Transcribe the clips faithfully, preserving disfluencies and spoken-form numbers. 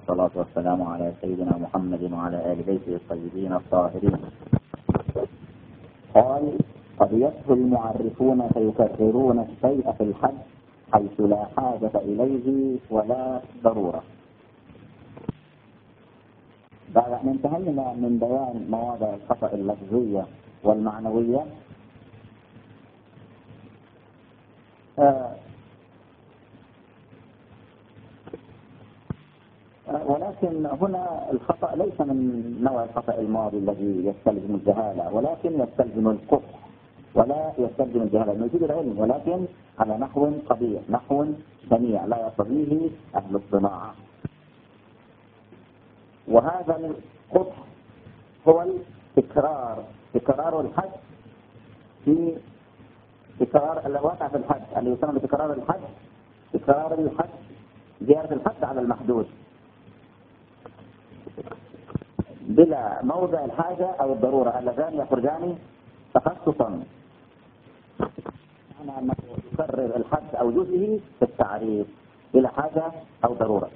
والصلاة والسلام على سيدنا محمد وعلى آل بيته الطيبين الطاهرين. قال: قد يسهو المعرفون فيكررون الشيء في الحد حيث لا حاجة إليه ولا ضرورة. بعد أن انتهينا من بيان مواضع الخطأ اللفظية والمعنوية، آه ولكن هنا الخطأ ليس من نوع الخطأ الماضي الذي يستلزم الجهالة، ولكن يستلزم القبح ولا يستلزم الجهالة، انه يفيد العلم ولكن على نحو قبيح، نحو شنيع لا يرتضيه أهل الصناعة. وهذا القبح هو التكرار، تكرار الحد في تكرار الواقع في الحد اللي يسمى بتكرار الحد، تكرار الحد، زيادة الحد على المحدود بلا موضع الحاجة أو الضرورة اللذان يخرجان تخصصا، معنى أنه يكرر الحد أو جزئه في التعريف بلا حاجة أو ضرورة.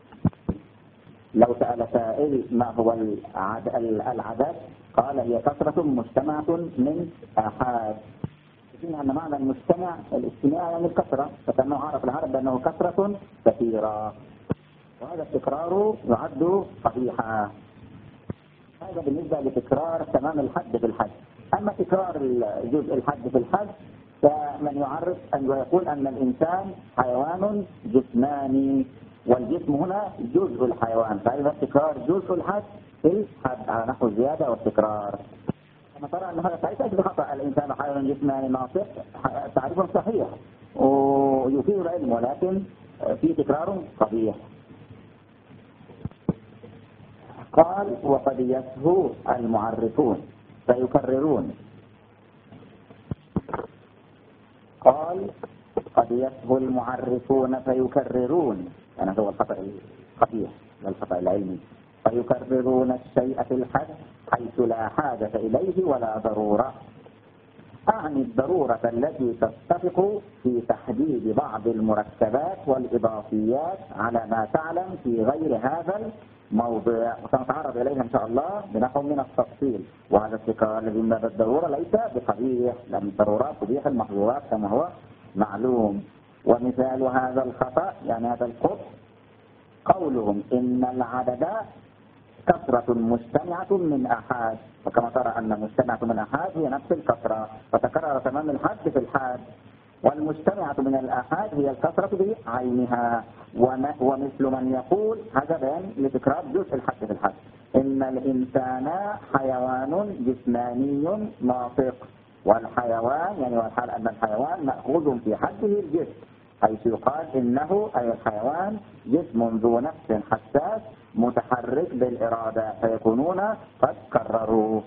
لو سأل سائل ما هو العدد قال: هي كثرة مجتمعة من آحاد. أن معنى المجتمع الاجتماع يعني الكثرة، فكأنه عرف العرب بأنه كثرة كثيرة، وهذا التكرار يعد قبيحا. هذا بالنسبة لتكرار تمام الحد في الحد. أما تكرار جزء الحد في الحد فمن يعرف أن يقول أن الإنسان حيوان جسماني، والجسم هنا جزء الحيوان، فإذا تكرار جزء الحد في الحد على نحو الزيادة والتكرار. كما ترى أن هذا ليس بخطأ، الإنسان حيوان جسماني ناطق تعريف صحيح ويفيد العلم، ولكن في تكرار قبيح. قال: وقد يسهو المعرفون فيكررون. قال: قد يسهو المعرفون فيكررون، يعني هو الخطأ القبيح والخطأ العلمي، فيكررون الشيء في الحد حيث لا حاجة إليه ولا ضرورة. أعني الضرورة التي تتفق في تحديد بعض المركبات والإضافيات على ما تعلم في غير هذا الموضوع، وسنتعرض إليها إن شاء الله بنحو من التفصيل. وهذا التكرار الذي من باب الضرورة ليس بقبيح، لأن الضرورات تبيح المحظورات كما هو معلوم. ومثال هذا الخطأ يعني هذا القبح قولهم إن العدد كثرة مجتمعة من أحاد، وكما ترى أن مجتمعة من أحاد هي نفس الكثرة، فتكرر تمام الحد في الحاد. والمجتمعة من الآحاد هي الكثرة بعينها. ومثل من يقول هذا بيان لتكرار جزء الحد في الحد: إن الإنسان حيوان جسماني ناطق. والحيوان يعني والحال أن الحيوان مأخوذ في حده الجسم، حيث يقال إنه أي الحيوان جسم ذو نفس حساس متحرك بالإرادة، فيكونون قد كرروا.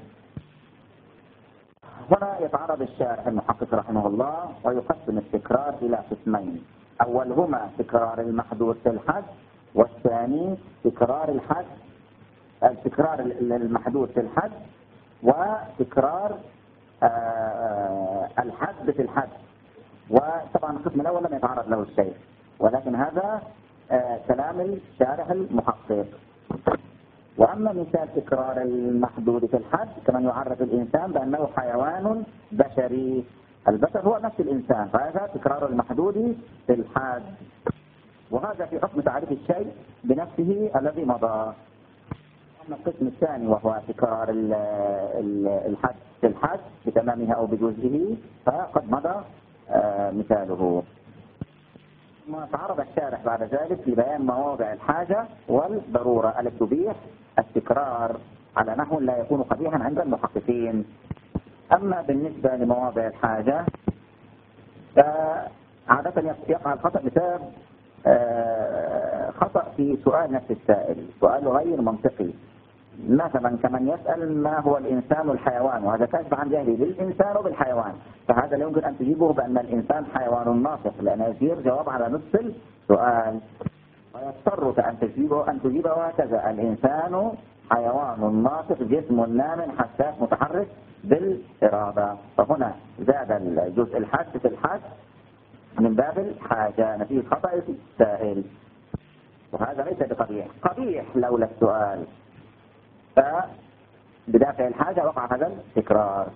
هنا يتعرض الشارح المحقق رحمه الله ويقسم التكرار إلى قسمين: أولهما تكرار المحدود في الحد، والثاني تكرار الحد التكرار المحدود في الحد وتكرار آه الحد في الحد. وطبعا القسم الأول لم يتعرض له الشيخ، ولكن هذا آه كلام الشارح المحقق. وأما مثال تكرار المحدود في الحد كمن يعرف الإنسان بأنه حيوان بشري، البشر هو نفس الإنسان، فهذا تكرار المحدود في الحد، وهذا في حكم تعريف الشيء بنفسه الذي مضى. أما القسم الثاني وهو تكرار الحد في الحد بتمامها أو بجزئه فقد مضى آه مثاله. ثم تعرض الشارح بعد ذلك لبيان مواضع الحاجة والضرورة التي تبيح التكرار على نحو لا يكون قبيحا عند المحققين. أما بالنسبة لمواضع الحاجة فعادة يقع الخطأ بسبب خطأ في سؤال نفس السائل، سؤال غير منطقي. مثلا كمن يسأل ما هو الإنسان الحيوان، وهذا كاشف عن جهله بالإنسان وبالحيوان، فهذا لا يمكن أن تجيبه بأن الإنسان حيوان ناطق، لأن يصير جواب على نصف السؤال، ويضطرك أن تجيبه أن تجيبه هكذا: الإنسان حيوان ناطق جسم نام حساس متحرك بالإرادة. فهنا زاد الجزء الحد في الحد من باب الحاجة نتيجة خطأ السائل. وهذا ليس بقبيح، قبيح لولا السؤال، فبدافع الحاجة وقع هذا التكرار.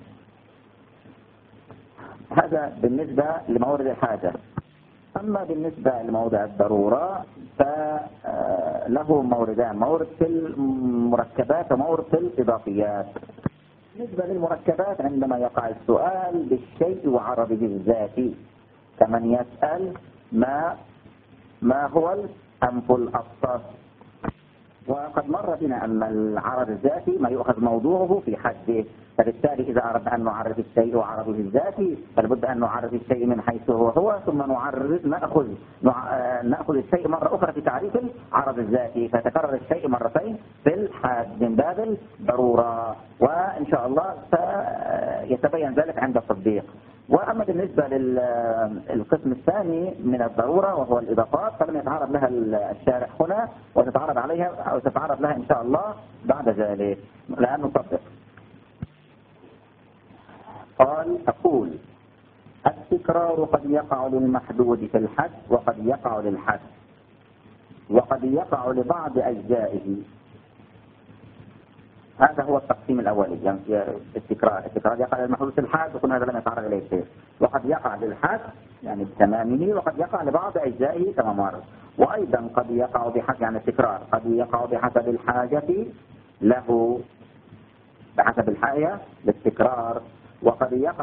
هذا بالنسبة لمورد الحاجة. أما بالنسبة لموضع الضرورة فله موردان، مورد في المركبات ومورد في الإضافيات. بالنسبة للمركبات عندما يقع السؤال بالشيء وعرضه الذاتي، كمن يسأل ما ما هو الأنف الأبسط، وقد مر بنا أن العرض الذاتي ما يؤخذ موضوعه في حده، فبالتالي إذا أردنا أن نعرف الشيء وعرضه الذاتي فلابد أن نعرف الشيء من حيث هو هو، ثم نعرف نأخذ نأخذ الشيء مرة أخرى في تعريف العرض الذاتي، فتكرر الشيء مرتين في الحاد من باب الضرورة، وإن شاء الله سيتبين ذلك عند التطبيق. وأما بالنسبة للقسم الثاني من الضرورة وهو الإضافات فلم يتعرض لها الشارح هنا، وتتعرض عليها أو تتعرض لها إن شاء الله بعد ذلك لأن نطبق. قال أقول التكرار قد يقع للمحدود في الحد وقد يقع للحد وقد يقع لبعض أجزائه. هذا هو التقسيم الأولي، يعني التكرار التكرار يقع للمحدود في الحد وكل هذا لم يتعرض إليه شيء، وقد يقع للحد يعني بتمامه، وقد يقع لبعض أجزائه كما مر. وأيضا قد يقع بحسب يعني التكرار قد يقع بحسب الحاجة له، بحسب الحاجة للتكرار، وقد يقع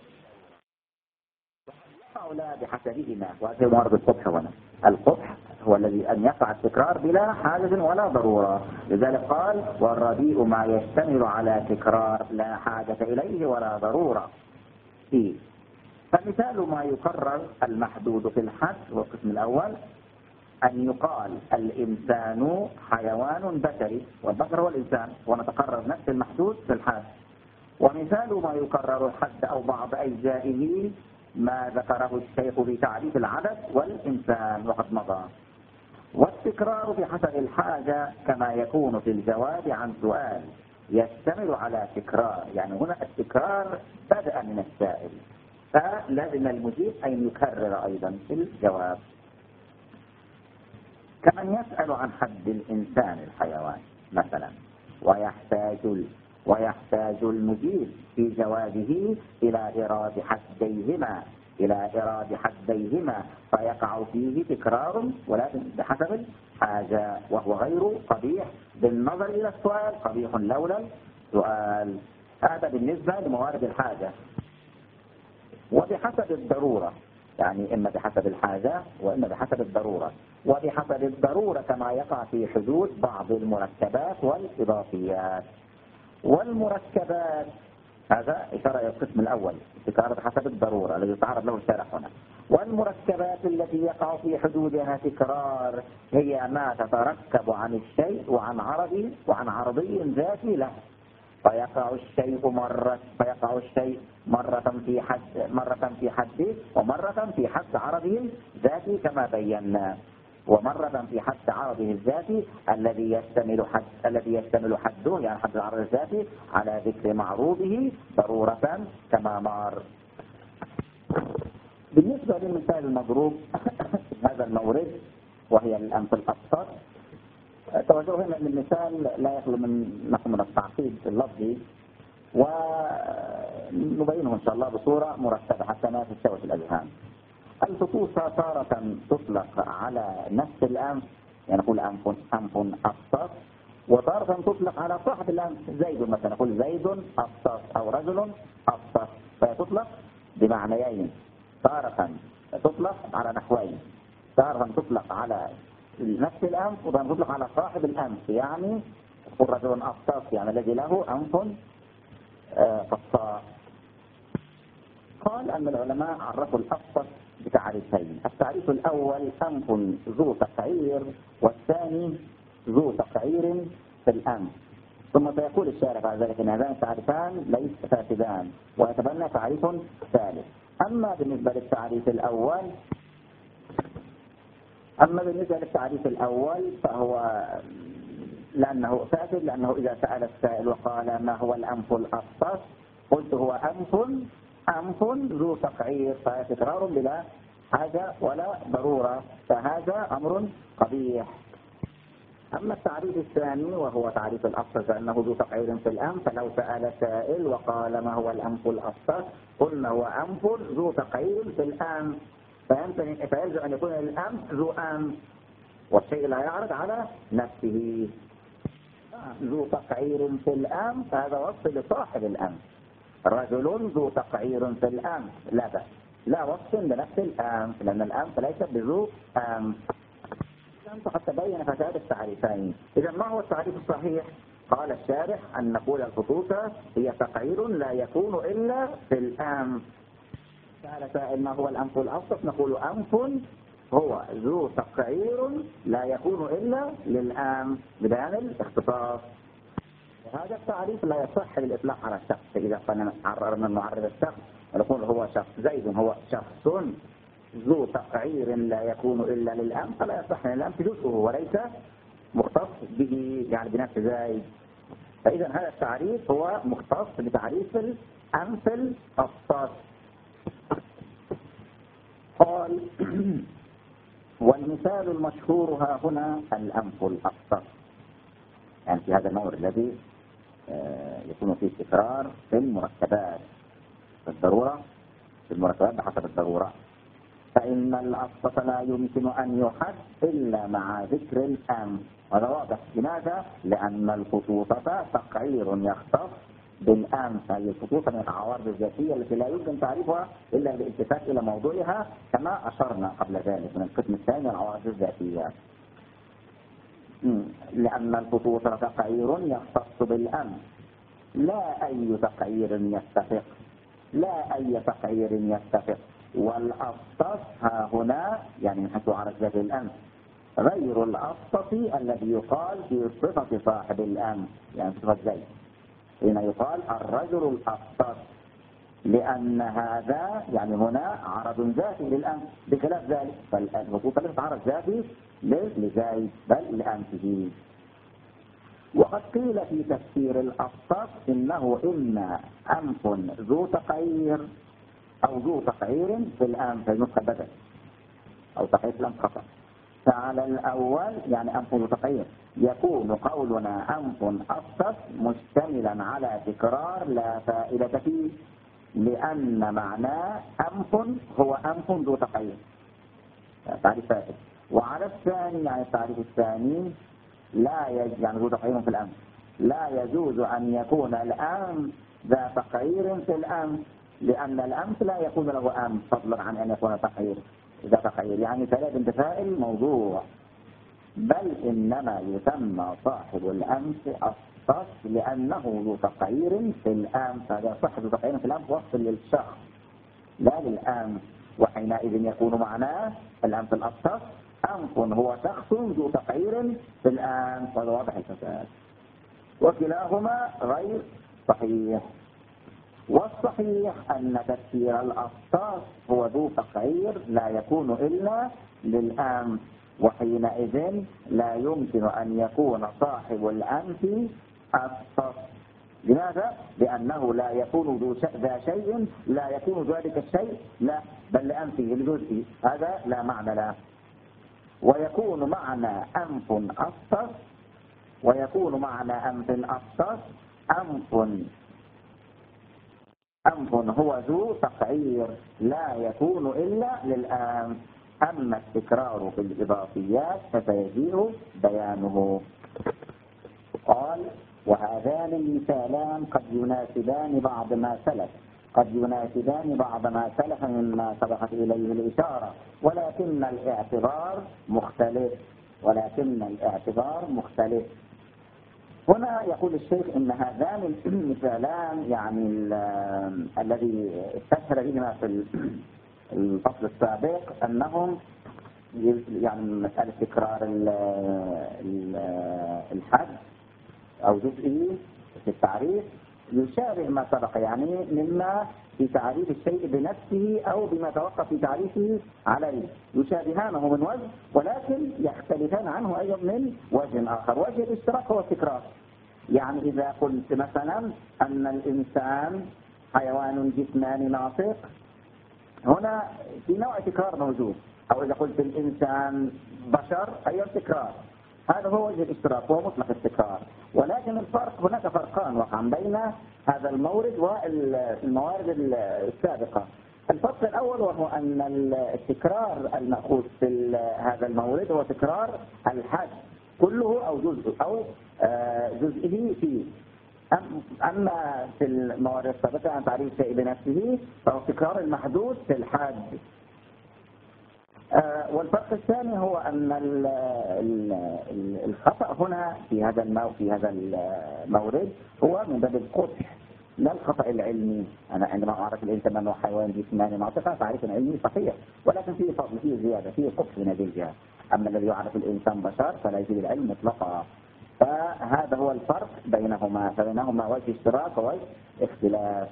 لا بحسبهما. وهذا هو مرض القبح هنا. القبح هو الذي أن يقع التكرار بلا حاجة ولا ضرورة، لذلك قال والرديء ما يشتمل على تكرار لا حاجة إليه ولا ضرورة فيه. فمثال ما يكرر المحدود في الحد هو القسم الأول، أن يقال الإنسان حيوان بشري، والبشر هو الإنسان، ونتقرر نفس المحدود في الحد. ومثال ما يكرر الحد أو بعض أجزائه ما ذكره الشيخ في تعريف العدد والإنسان وقد مضى. والتكرار بحسب الحاجة كما يكون في الجواب عن سؤال يشتمل على تكرار، يعني هنا التكرار بدأ من السائل، فلازم المجيب أن يكرر أيضا في الجواب. كمن يسأل عن حد الإنسان الحيوان مثلا، ويحتاج ويحتاج المجيب في جوابه إلى إيراد حديهما إلى إيراد حديهما فيقع فيه تكرار ولكن بحسب الحاجة، وهو غير قبيح بالنظر إلى السؤال، قبيح لولا السؤال. هذا بالنسبة لموارد الحاجة. وبحسب الضرورة، يعني إما بحسب الحاجة وإما بحسب الضرورة. وبحسب الضرورة كما يقع في حدود بعض المركبات والإضافيات. والمركبات هذا إشارة إلى القسم الأول، التكرار بحسب الضرورة الذي يتعرض له الشارح هنا. والمركبات التي يقع في حدودها تكرار هي ما تتركب عن الشيء وعن عرضي وعن عرضي ذاتي له، فيقع الشيء مرة فيقع الشيء مرة في حد مرة في حده ومرة في حد عرضه الذاتي كما بينا، ومرة في حد عرضه الذاتي الذي يشتمل حد الذي يشتمل حده يعني حد العرض الذاتي على ذكر معروضه ضرورة كما مر. بالنسبة للمثال المضروب هذا المورد وهي الأنف الأبسط، توجهوا هنا ان المثال لا يخلو من نوع من التعقيد اللفظي، ونبينه ان شاء الله بصورة مرتبة حتى ما تستوي الأذهان. الفصوص تارة تطلق على نفس الأنف، يعني نقول أنف أنف أبسط، وتارة تطلق على صاحب الأنف، زيد مثلا نقول زيد أبسط أو رجل أبسط، فتطلق بمعنيين، تارة تطلق على نحوين، تارة تطلق على نفس الأنف وتارة تطلق على صاحب الأنف، يعني تقول رجل أبسط يعني الذي له أنف فصاح. قال أن العلماء عرفوا الأبسط بتعريفين، التعريف الأول أنف ذو تقعير، والثاني ذو تقعير في الأنف. ثم سيقول الشارع بعد ذلك أن هذان التعريفان ليس فاسدان ويتبنى تعريف ثالث. أما بالنسبة للتعريف الأول أما بالنسبة للتعريف الأول فهو لأنه فاسد، لأنه إذا سأل السائل وقال ما هو الأنف الأبسط قلت هو أنف أنف ذو تقعير، فتكرار بلا حاجة ولا ضرورة، فهذا أمر قبيح. أما التعريف الثاني وهو تعريف الأفصل فإنه ذو تقعير في الأنف، فلو سأل سائل وقال ما هو الأنف الأفصل قلنا هو أنف ذو تقعير في الأنف، فيلزم أن يكون الأنف ذو أنف والشيء لا يعرض على نفسه. ذو تقعير في الأنف هذا وصف لصاحب الأنف، رجل ذو تقعير في الأنف لا بأس، لا وصف لنفس الأنف لأن الأنف ليس بذو أنف. قد تبين فساد التعريفين. إذا ما هو التعريف الصحيح؟ قال الشارح أن نقول الخطوطة هي تقعير لا يكون إلا في الأنف. سأل سائل ما هو الأنف الأوسط، نقول أنف هو ذو تقعير لا يكون إلا للأنف ببيان الاختصاص. وهذا التعريف لا يصح للإطلاق على الشخص. إذا قلنا عررنا المعرض الشخص ونقول هو شخص زيد هو شخص ذو تقعير لا يكون إلا للأنف، فلا يصح أن الأنف جزءه وليس مختص به يعني بنفس زيد. فإذا هذا التعريف هو مختص بتعريف الأنف الأفصل. قال والمثال المشهور ها هنا الأنف الأفصل، يعني في هذا المورد الذي يكون فيه تكرار في المركبات بالضرورة، في المركبات بحسب الضرورة، فإن الأفصل لا يمكن أن يحد إلا مع ذكر الأنف. هذا واضح. لماذا؟ لأن الخطوطة تقعير يختص بالأنف، هذه الخطوطة من العوارض الذاتية التي لا يمكن تعريفها إلا بالالتفات إلى موضوعها كما أشرنا قبل ذلك من القسم الثاني العوارض الذاتية. لأن الخطوطة تقعير يختص بالأنف، لا أي تقعير يتفق، لا أي تقعير يتفق. والأفصل ها هنا يعني من حيث عرض ذات الأنف غير الأفصل الذي يقال في صفة صاحب الأنف، يعني صفة زيد هنا يقال الرجل الأفصل، لأن هذا يعني هنا عرض ذاتي للأنف بخلاف ذلك، فالخطوط ليست عرض ذاتي لزيد بل لأنفه. وقد قيل في تفسير الأفصل إنه إما أنف ذو تقعير أو ذو تقعير في الأنف النسخة بدل أو تقعير في الأنف خطأ. فعلى الأول يعني أنف ذو تقعير يكون قولنا أنف أفصل مشتملا على تكرار لا فائدة فيه، لأن معناه أنف هو أنف ذو تقعير تعريف فائد. وعلى الثاني يعني التعريف الثاني لا يجوز يعني ذو تقعير في الأنف، لا يجوز أن يكون الأنف ذا تقعير في الأنف، لأن الأنف لا يكون له أنف فضلا عن أن يكون تقعير. إذا تقعير يعني فلا بانتفاء الموضوع، بل إنما يسمى صاحب الأنف أفصل لأنه ذو تقعير في الأنف. هذا صاحب ذو تقعير في الأنف وصف للشخص لا للأنف، وحينئذ يكون معناه الأنف الأفصل أنف هو شخص ذو تقعير في الأنف. هذا واضح الفساد، وكلاهما غير صحيح. والصحيح أن تفسير الأفصال هو ذو تقعير لا يكون إلا للأنف، وحينئذ لا يمكن أن يكون صاحب الأنف أفصل. لماذا؟ لأنه لا يكون ذو ذا شيء لا يكون ذلك الشيء لا بل لأنفه لجزئه، هذا لا معنى له. ويكون معنى أنف أفصل ويكون معنى أنف أفصل أنف أنف هو ذو تقعير لا يكون إلا للأنف. أما التكرار في الإضافيات فسيجيء بيانه. قال وهذان المثالان قد يناسبان بعض ما سلف قد يناسبان بعض ما سلف مما سبقت إليه الإشارة، ولكن الاعتبار مختلف ولكن الاعتبار مختلف. هنا يقول الشيخ إن هذان المثالان يعني الذي استشهر بهما في الفصل السابق أنهم يعني مسألة تكرار الحد أو جزئي في التعريف يشابه ما سبق، يعني مما في تعريف الشيء بنفسه أو بما توقف في تعريفه عليه، يشابهانه من وجه ولكن يختلفان عنه أيضا من وجه آخر. وجه الاشتراك هو التكرار. يعني إذا قلت مثلا أن الإنسان حيوان جسماني ناطق، هنا في نوع تكرار موجود. أو إذا قلت الإنسان بشر أيضا تكرار. هذا هو وجه الاشتراك، وهو مطلق التكرار. ولكن الفرق، هناك فرقان وقعا بين هذا المورد والموارد السابقة. الفرق الأول وهو أن التكرار المأخوذ في هذا المورد هو تكرار الحد كله أو جزء أو جزئه فيه. أما في الموارد السابقة عن تعريف الشيء بنفسه فهو تكرار المحدود في الحد. والفرق الثاني هو أن الخطأ هنا في هذا في هذا المورد هو من باب القبح لا الخطأ العلمي. أنا عندما أعرف الإنسان أنه حيوان جسماني معتقد تعريف علمي صحيح، ولكن فيه فضل، فيه زيادة، فيه قبح من هذه الجهة. أما الذي يعرف الإنسان بشر فلا يفيد العلم مطلقا. فهذا هو الفرق بينهما، فبينهما وجه اشتراك ووجه اختلاف.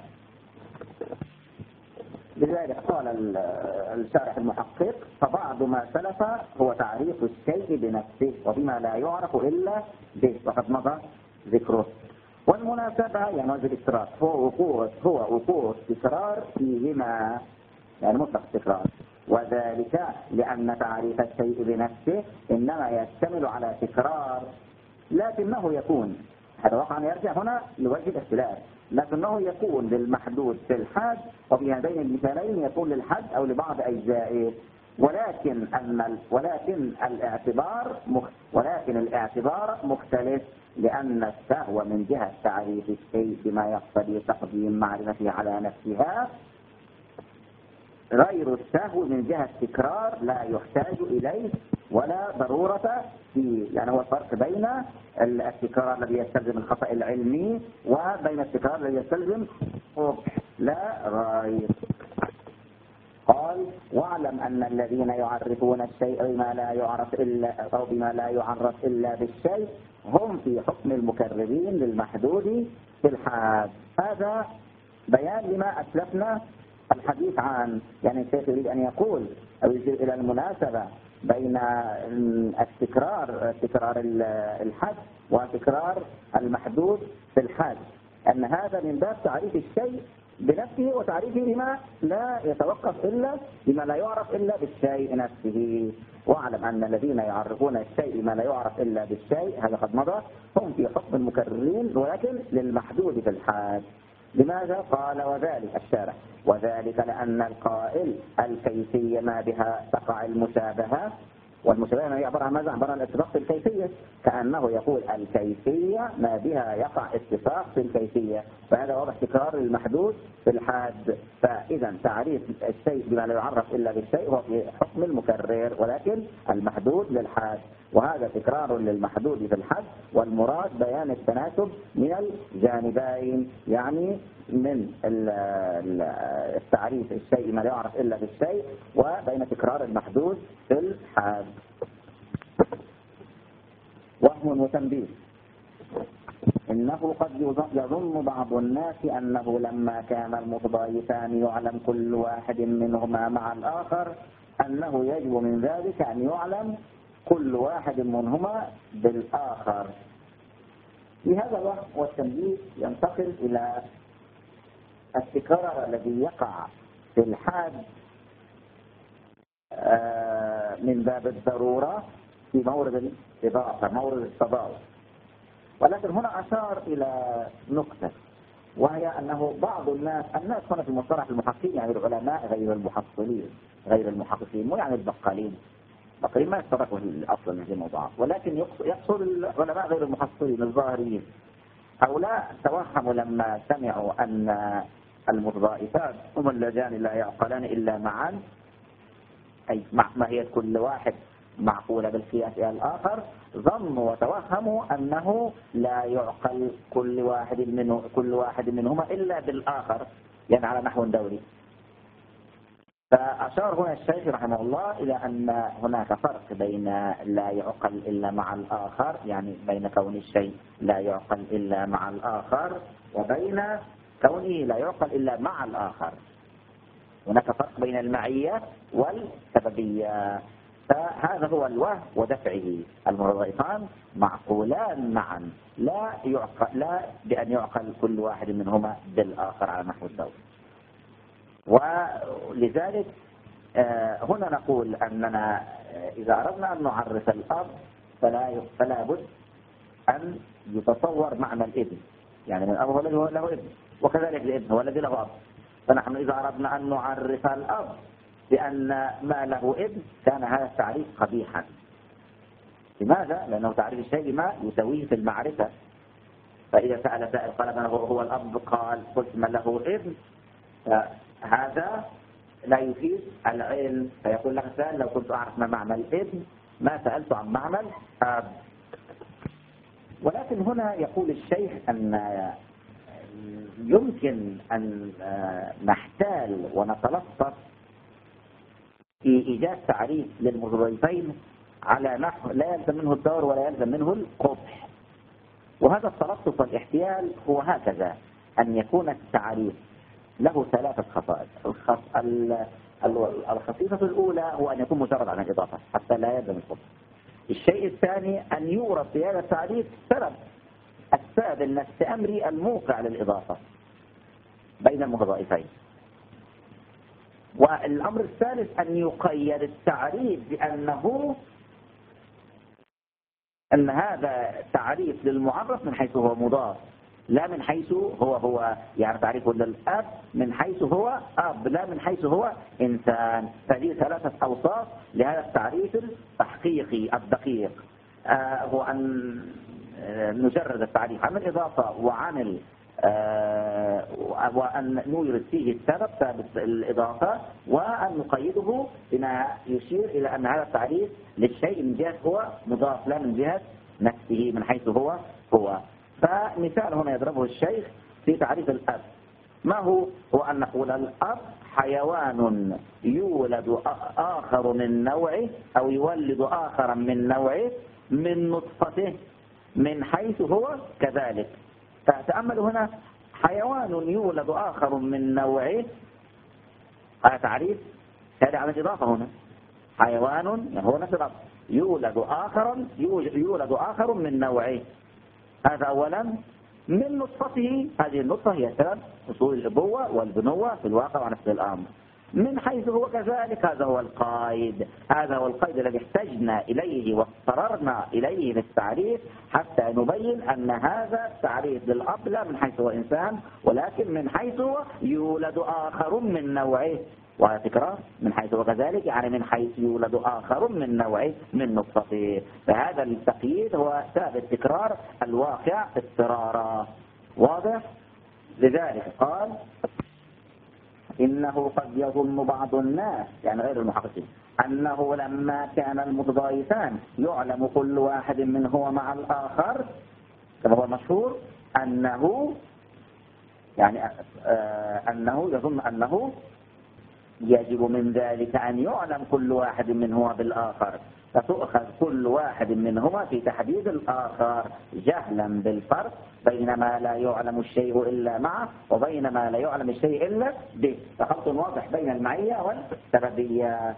لذلك قال الشارح المحقق: فبعض ما سلف هو تعريف الشيء بنفسه وبما لا يعرف إلا به، وقد مضى ذكره. والمناسبة يعني وجه الاشتراك هو وقوع هو وقوع التكرار فيهما، يعني مطلق التكرار، وذلك لأن تعريف الشيء بنفسه إنما يشتمل على تكرار، لكنه يكون، هذا واقعا يرجع هنا لوجه الاختلاف، لكنه يكون للمحدود في الحد، وفي هذين المثالين يكون للحد أو لبعض أجزائه. ولكن أن ولكن الاعتبار مخ... ولكن الاعتبار مختلف، لأن السهو من جهة تعريف الشيء بما يقتضي تقديم معرفته على نفسها غير السهو من جهة تكرار لا يحتاج إليه ولا ضرورة فيه. يعني هو الفرق بين التكرار الذي يستلزم الخطأ العلمي وبين التكرار الذي يستلزم لا غير. قال: واعلم أن الذين يعرفون الشيء بما لا يعرف إلا أو بما لا يعرف إلا بالشيء هم في حكم المكررين للمحدود في الحاد. هذا بيان لما أسلفنا الحديث عن، يعني الشيخ يريد أن يقول أو يشير إلى المناسبة بين التكرار تكرار الحد وتكرار المحدود في الحاد، أن هذا من باب تعريف الشيء بنفسه وتعريفه بما لا يتوقف إلا بما لا يعرف إلا بالشيء نفسه. واعلم أن الذين يعرفون الشيء بما لا يعرف إلا بالشيء، هذا قد مضى، هم في حكم المكررين ولكن للمحدود في الحاد. لماذا؟ قال: وذلك الشارح وذلك لأن القائل الكيفية ما بها تقع المشابهة، والمشابهة هي عبارة عن ماذا؟ عبارة عن اتفاق في الكيفية، كأنه يقول الكيفية ما بها يقع اتفاق في الكيفية، فهذا واضح تكرار المحدود في الحاد. فإذا تعريف الشيء بما لا يعرف إلا بالشيء هو في حكم المكرر ولكن المحدود للحاد، وهذا تكرار للمحدود في الحد، والمراد بيان التناسب من الجانبين، يعني من التعريف الشيء ما لا يعرف إلا بالشيء وبين تكرار المحدود في الحد. وهم وتنبيه: إنه قد يظن بعض الناس أنه لما كان المتضايفان يعلم كل واحد منهما مع الآخر أنه يجب من ذلك أن يعلم كل واحد منهما بالآخر. في هذا الوقت والتنبيه ينتقل إلى التكرار الذي يقع في الحاد من باب الضرورة في مورد الإضافة، مورد التضاد. ولكن هنا أشار إلى نقطة، وهي أنه بعض الناس الناس هنا في مصطلح المحققين يعني العلماء غير المحصلين غير المحققين، مو يعني البقالين، البقالين ما يتطرقوا أصلا هذه الموضوعات، ولكن يقصد العلماء غير المحصلين الظاهرين. هؤلاء توهموا لما سمعوا أن المتضائفات هم اللذان لا يعقلان إلا معا، أي ما هي كل واحد معقولة بالقياس إلى الآخر، ظنوا وتوهموا أنه لا يعقل كل واحد منه كل واحد منهما إلا بالآخر، يعني على نحو دوري. فأشار هنا الشيخ رحمه الله إلى أن هناك فرق بين لا يعقل إلا مع الآخر، يعني بين كون الشيء لا يعقل إلا مع الآخر وبين كونه لا يعقل إلا مع الآخر. هناك فرق بين المعية والسببية. فهذا هو الوهم ودفعه. المتضايفان معقولان معا، لا يعقل لا بأن يعقل كل واحد منهما بالآخر على نحو الدور. ولذلك هنا نقول أننا إذا أردنا أن نعرف الأب فلا فلا بد أن يتصور معنى الابن، يعني من الأب هو الذي له ابن، وكذلك الابن هو الذي له أب. فنحن إذا أردنا أن نعرف الأب بأن ما له ابن كان هذا التعريف قبيحا. لماذا؟ لأنه تعريف الشيء بما يسويه في المعرفة. فإذا سأل سائل قال من هو الأب، قال قلت من له ابن، فهذا لا يفيد العلم. فيقول لك السائل لو كنت أعرف ما معنى الابن ما سألت عن معنى الأب. ولكن هنا يقول الشيخ أن يمكن أن نحتال ونتلطف في إيجاد تعريف للمتضايفين على نحو لا يلزم منه الدور ولا يلزم منه القبح. وهذا التلطف والاحتيال هو هكذا، أن يكون التعريف له ثلاثة خصائص. الخصيصة الأولى هو أن يكون مجرد عن الإضافة حتى لا يلزم القبح. الشيء الثاني أن يورد في هذا التعريف سبب السبب النفس أمري الموقع للإضافة بين المتضايفين. والأمر الثالث أن يقيد التعريف بأنه أن هذا تعريف للمعرف من حيث هو مضاف، لا من حيث هو هو يعني تعريفه للأب من حيث هو أب، لا من حيث هو إنسان. فهذه ثلاثة أوصاف لهذا التعريف التحقيقي الدقيق. آه هو أن آه نجرد التعريف عن الإضافة وعن ال آه وأن نورد فيه السبب ثابت الإضافة، وأن نقيده بما يشير إلى أن هذا التعريف للشيء من جهة هو مضاف لا من جهة نفسه من حيث هو هو. فمثال هنا يضربه الشيخ في تعريف الأب. ما هو؟ هو أن نقول الأب حيوان يولد آخر من نوعه أو يولد آخرا من نوعه من نطفته من حيث هو كذلك. فتأملوا هنا حيوان يولد آخر من نوعه، هذا تعريف هذا عن الإضافة. هنا حيوان يعني هو نفس الأب يولد آخر يولد آخر من نوعه، هذا أولا من نطفته. هذه النطفة هي سبب أصول الأبوة والبنوة في الواقع ونفس الأمر. من حيث هو كذلك هذا هو القيد، هذا هو القيد الذي احتجنا إليه واضطررنا إليه للتعريف حتى نبين أن هذا التعريف للأب لا من حيث هو إنسان ولكن من حيث هو يولد آخر من نوعه. وتكرار من حيث هو كذلك يعني من حيث يولد آخر من نوعه من نطفته. فهذا التقييد هو سبب التكرار الواقع اضطرارا. واضح؟ لذلك قال إنه قد يظن بعض الناس يعني غير المحققين أنه لما كان المتضايفان يعلم كل واحد منهما مع الآخر كما هو مشهور أنه يعني آه أنه يظن أنه يجب من ذلك أن يعلم كل واحد منهما بالآخر، فتؤخذ كل واحد منهما في تحديد الآخر جهلا بالفرق بين ما لا يعلم الشيء إلا معه وبين ما لا يعلم الشيء إلا به. فخلط واضح بين المعية والسببية.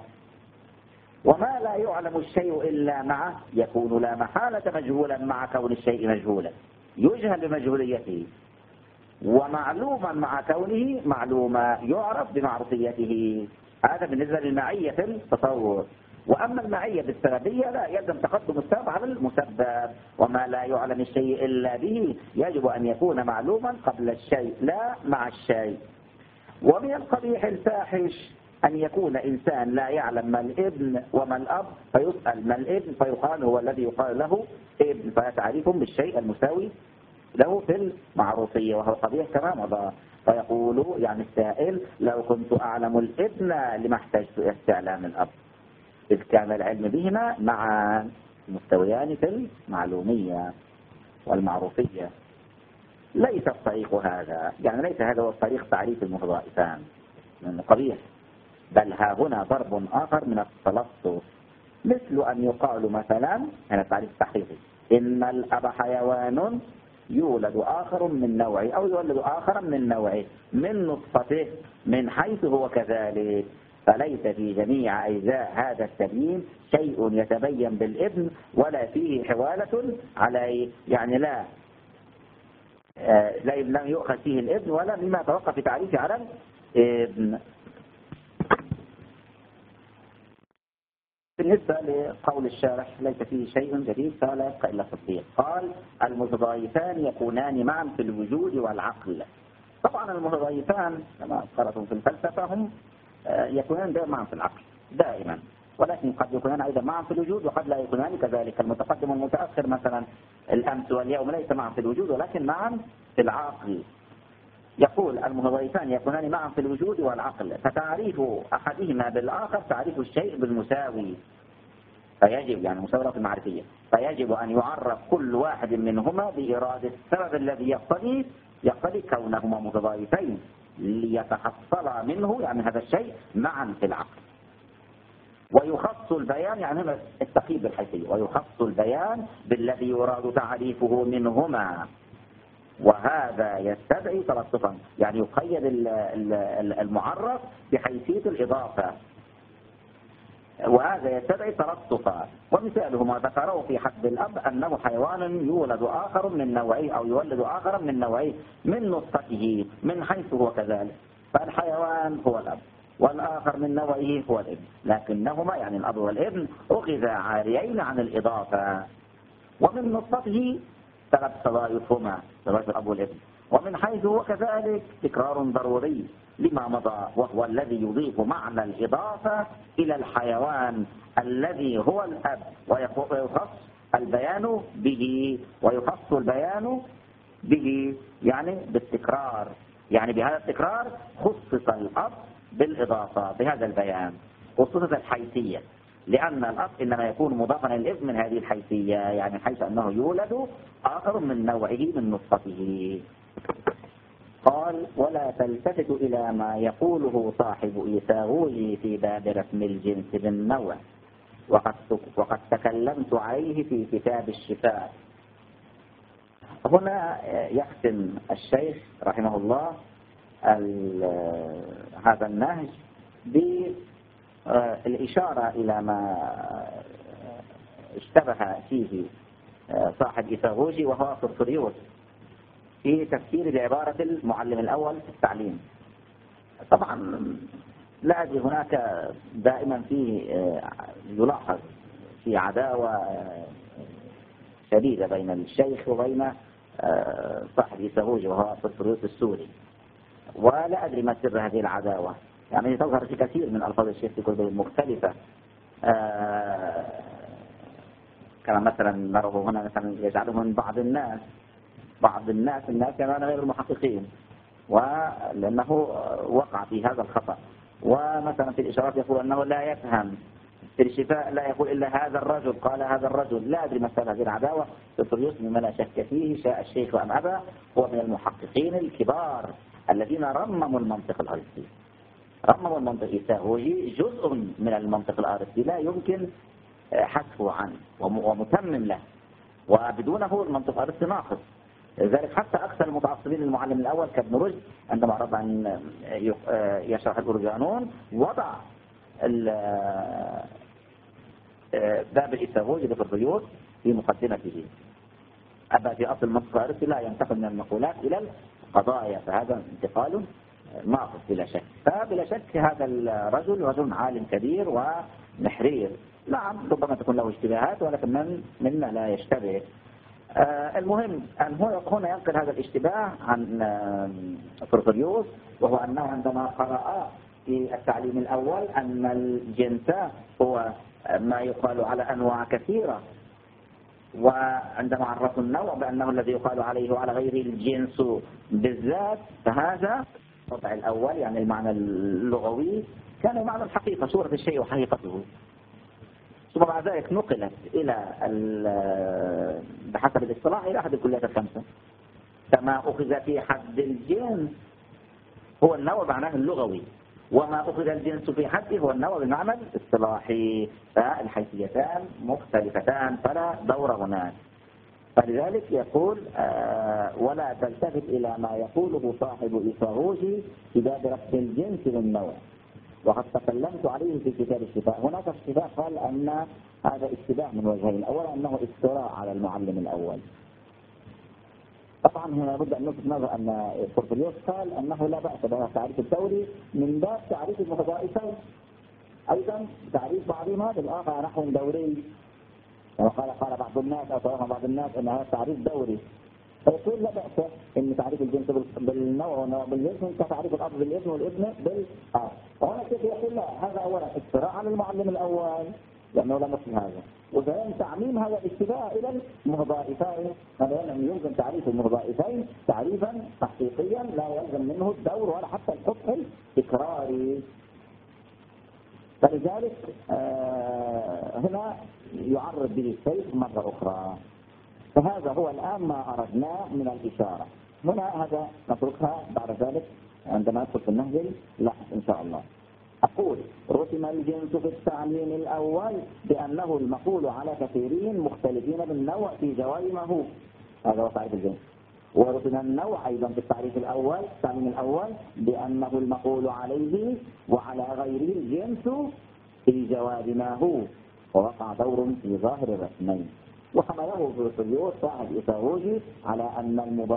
وما لا يعلم الشيء إلا معه يكون لا محالة مجهولا مع كون الشيء مجهولا يجهل بمجهوليته، ومعلوما مع كونه معلوما يعرف بمعرفيته. هذا بالنسبة للمعية في التصور. وأما المعية بالسببية لا يلزم تقدم السبب على المسبب. وما لا يعلم الشيء إلا به يجب أن يكون معلوما قبل الشيء لا مع الشيء. ومن القبيح الفاحش أن يكون إنسان لا يعلم ما الابن وما الأب فيسأل ما الابن فيقال هو الذي يقال له ابن، فيتعريف بالشيء المساوي له في المعروفية وهو قبيح كما مضى. فيقول يعني السائل لو كنت أعلم الابن لما احتجت استعلام الأب، إذ كان العلم بهما معا مستويان في المعلومية والمعروفية. ليس الطريق هذا، يعني ليس هذا هو الطريق تعريف المتضايفان من قبيح، بل ها هنا ضرب آخر من التلطف، مثل أن يقال مثلا هذا التعريف التحقيقي إن الأب حيوان يولد آخر من نوعه أو يولد آخر من نوعه من نطفته من حيث هو كذلك. فليس في جميع أجزاء هذا التبيين شيء يتبين بالابن ولا فيه حوالة عليه، يعني لا آه لا لم يؤخذ فيه الابن ولا مما توقف في تعريفه على الابن. بالنسبة لقول الشارح ليس فيه شيء جديد فلا يبقى إلا التصديق. قال المتضايفان يكونان معا في الوجود والعقل. طبعا المتضايفان كما قرأتم في الفلسفة هم يكونان دائما معا في العقل دائما، ولكن قد يكونان أيضا معا في الوجود وقد لا يكونان كذلك. المتقدم والمتأخر مثلا الأمس واليوم ليس معا في الوجود ولكن معا في العقل. يقول المتضايفان يكونان معا في الوجود والعقل، فتعريف أحدهما بالآخر تعريف الشيء بالمساوي، فيجب يعني مساوية المعرفية، فيجب أن يعرف كل واحد منهما بإرادة السبب الذي يقتضي يقتضي كونهما متضايفين ليتحصل منه يعني هذا الشيء معا في العقل. ويخص البيان يعني هنا التقييد بالحيثية، ويخص البيان بالذي يراد تعريفه منهما، وهذا يستدعي تلطفا، يعني يقيد المعرف بحيثية الإضافة، وهذا يستدعي تلطفا. ومثاله ما ذكره في حد الأب أنه حيوان يولد آخر من نوعه أو يولد آخر من نوعه من نطفته من حيث هو كذلك، فالحيوان هو الأب والآخر من نوعه هو الابن، لكنهما يعني الأب والابن أخذ عاريين عن الإضافة، ومن نطفته ثلاث تضايفهما تضايف الأب والابن، ومن حيث هو كذلك تكرار ضروري لما مضى، وهو الذي يضيف معنى الإضافة إلى الحيوان الذي هو الأب، ويخص البيان به ويخص البيان به يعني بالتكرار، يعني بهذا التكرار خصص الأب بالإضافة بهذا البيان، خصصت الحيثية، لأن الأب إنما يكون مضافا للابن من هذه الحيثية، يعني حيث أنه يولد آخر من نوعه من نطفته. قال ولا تلتفت إلى ما يقوله صاحب إيثاغوي في باب رسم الجنس بالنوع، وقد وقد تكلمت عليه في كتاب الشفاء. هنا يختم الشيخ رحمه الله هذا النهج بالإشارة إلى ما اشتبه فيه صاحب إيثاغوي وهو فرفوريوس في تفسير بعبارة المعلم الأول في التعليم. طبعا لا أدري هناك دائما في يلاحظ في عداوة شديدة بين الشيخ وبين صاحب إيثاغوي وهو فرفوريوس السوري، ولا أدري ما سر هذه العداوة، يعني تظهر في كثير من ألفاظ الشيخ في كتب مختلفة، كما مثلا نره هنا مثلا يجعله من بعض الناس بعض الناس الناس كمان غير المحققين، ولأنه وقع في هذا الخطأ. ومثلا في الإشارات يقول أنه لا يفهم، في الشفاء لا يقول إلا هذا الرجل قال هذا الرجل. لا أدري ما سبب هذه العداوة، فرفوريوس مما لا شك فيه شاء الشيخ وأم أبى هو من المحققين الكبار الذين رمموا المنطق الأرسطي. رمموا المنطق إيثاغوي جزء من المنطق الأرسطي لا يمكن حذفه عنه ومتمم له، وبدونه المنطق الأرسطي ناقص. لذلك حتى أكثر المتعصبين للمعلم الأول كابن رشد عندما أراد أن يشرح الأورجانون وضع باب الإيثاغوي لفرفوريوس في مقدمته. أبا في أصل المنطق الأرسطي لا ينتقل من المقولات إلى القضايا، فهذا انتقال ناقص بلا شك. فبلا شك هذا الرجل رجل عالم كبير ومحرير، نعم ربما تكون له اشتباهات ولكن من منا لا يشتبه. آه المهم أن هو هنا ينقل هذا الاشتباه عن آه فرفوريوس، وهو أنه عندما قرأ في التعليم الأول أن الجنس هو ما يقال على أنواع كثيرة، وعندما عرفوا النوع بأنه الذي يقال عليه وعلى غيره الجنس بالذات، فهذا الوضع الأول يعني المعنى اللغوي كان معنى الحقيقة، صورة الشيء وحقيقته. ثم بعد ذلك نقلت إلى بحسب الاصطلاح إلى أحد الكليات الخمسة، كما أخذ في حد الجنس هو النوع معناه اللغوي، وما أخذ الجنس في حده هو النوع بالمعنى الاصطلاحي، فالحيثيتان مختلفتان فلا دور هناك. فلذلك يقول آه ولا تلتفت إلى ما يقوله صاحب إيثاغوي في باب رفع الجنس بالنوع، وقد تكلمت عليه في كتاب الشفاء. هناك الشفاء قال أن هذا اشتباه من وجهين، أولا أنه افتراء على المعلم الأول. طبعا هنا لابد أن نلفت نظر أن فرفوريوس قال أنه لا بأس بهذا التعريف الثوري من باب تعريف المتضائفين، أيضا تعريف بعضهما بالآخر نحو دوري، وقال قال بعض الناس أو توهم بعض الناس أن هذا تعريف دوري، فيقول لا بأس إن تعريف الجنس بالنوع ونوع بالاسم كتعريف الأب بالاسم والابن بالآب. وهنا الشيخ يقول لا، هذا أولا افتراء على المعلم الأول لأنه لا مثل هذا، وثانيا تعميم هذا الاشتباه إلى المتضائفين، فلأنه يمكن تعريف المتضائفين تعريفا تحقيقيا لا يلزم منه الدور ولا حتى الحكم التكراري. فلذلك آه هنا يعرض به الشيخ مرة أخرى. فهذا هو الآن ما أردناه من الإشارة. هنا هذا نتركها بعد ذلك عندما ندخل في النهج لاحظ إن شاء الله. أقول رسم الجنس في التعميم الأول بأنه المقول على كثيرين مختلفين بالنوع في جواز ما هو، هذا هو تعريف الجنس. ورسم النوع أيضا في التعريف الأول التعميم الأول بأنه المقول عليه وعلى غيره الجنس في جواز ما هو، ووقع دور في ظاهر الرسمين. وحمله بروسليوس صاحب إيثاغوجي على أن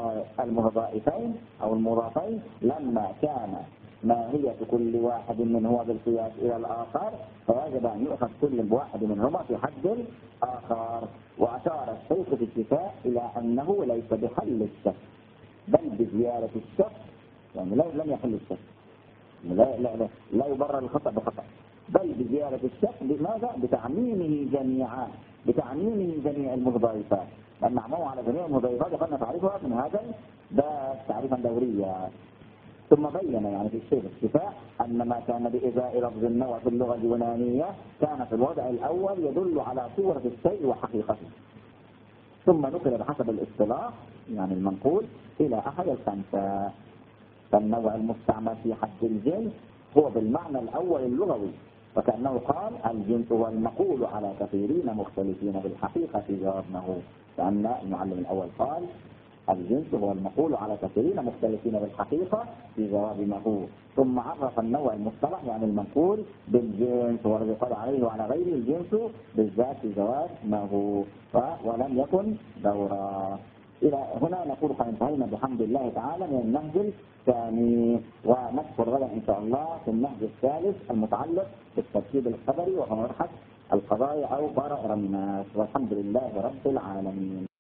المتضائفين أو المضافين لما كان ماهية كل واحد منهما بالقياس إلى الآخر فيجب أن يؤخذ كل واحد منهما في حد الآخر. وأشار الشيخ في الكتاب إلى أنه ليس بحل الشك بل بزيادة الشك، يعني لم يحل الشك، لا, لا, لا, لا يبرر الخطأ بخطأ، بل بزيادة الشك بماذا؟ بتعميمه جميعا، بتعميمه جميع المتضايفات، لأن نعمه على جميع المتضايفات وقد تعرفها من هذا الباب تعريفا دوريا. ثم بين يعني في الشيخ الشفاء أن ما كان بإزاء لفظ النوع في اللغة اليونانية كان في الوضع الأول يدل على صورة الشيء وحقيقته، ثم نقل بحسب الاصطلاح يعني المنقول إلى أحد الخمسة. فالنوع المستعمل في حد الجنس هو بالمعنى الأول اللغوي، وكأنه قال الجنس هو المقول على كثيرين مختلفين بالحقيقة في جوابه، لأن المعلم الأول قال الجنس هو المقول على كثيرين مختلفين بالحقيقة في جواب ما هو، ثم عرف النوع المصطلح يعني المنقول بالجنس والذي قال عليه وعلى غيره الجنس بالذات في جواب ما هو، ولم يكن دورا. إلى هنا نقول قد انتهينا بحمد الله تعالى من النهج الثاني، ونذكر غدا إن شاء الله في النهج الثالث المتعلق بالتركيب الخبري وهو مرحلة القضايا أو براء الناس، والحمد لله رب العالمين.